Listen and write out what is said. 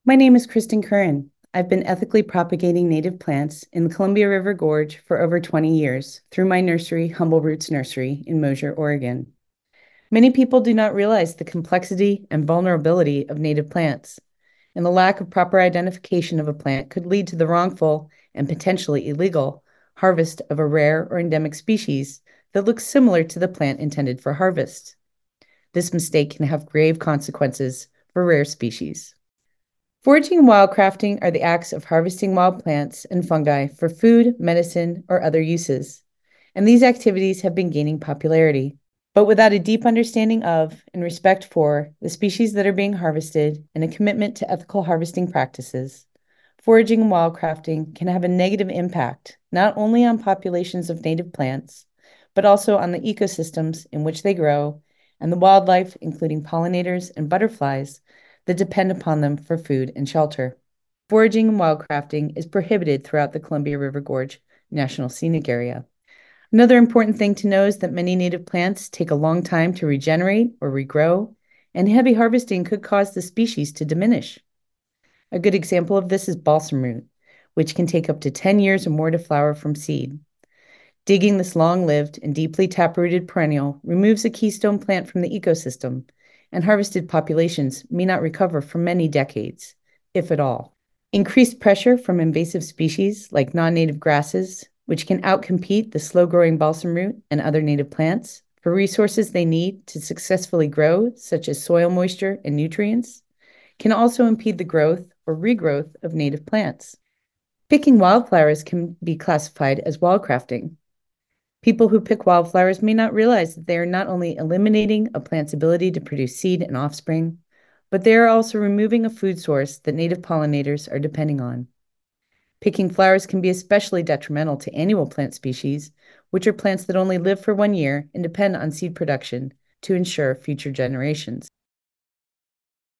My name is Kristen Curran. I've been ethically propagating native plants in the Columbia River Gorge for over 20 years through my nursery, Humble Roots Nursery in Mosier, Oregon. Many people do not realize the complexity and vulnerability of native plants, and the lack of proper identification of a plant could lead to the wrongful and potentially illegal harvest of a rare or endemic species that looks similar to the plant intended for harvest. This mistake can have grave consequences for rare species. Foraging and wildcrafting are the acts of harvesting wild plants and fungi for food, medicine, or other uses. And these activities have been gaining popularity. But without a deep understanding of and respect for the species that are being harvested and a commitment to ethical harvesting practices, foraging and wildcrafting can have a negative impact not only on populations of native plants, but also on the ecosystems in which they grow and the wildlife, including pollinators and butterflies, that depend upon them for food and shelter. Foraging and wildcrafting is prohibited throughout the Columbia River Gorge National Scenic Area. Another important thing to know is that many native plants take a long time to regenerate or regrow, and heavy harvesting could cause the species to diminish. A good example of this is balsam root, which can take up to 10 years or more to flower from seed. Digging this long-lived and deeply taprooted perennial removes a keystone plant from the ecosystem, and harvested populations may not recover for many decades, if at all. Increased pressure from invasive species like non-native grasses, which can outcompete the slow-growing balsam root and other native plants for resources they need to successfully grow, such as soil moisture and nutrients, can also impede the growth or regrowth of native plants. Picking wildflowers can be classified as wildcrafting. People who pick wildflowers may not realize that they are not only eliminating a plant's ability to produce seed and offspring, but they are also removing a food source that native pollinators are depending on. Picking flowers can be especially detrimental to annual plant species, which are plants that only live for 1 year and depend on seed production to ensure future generations.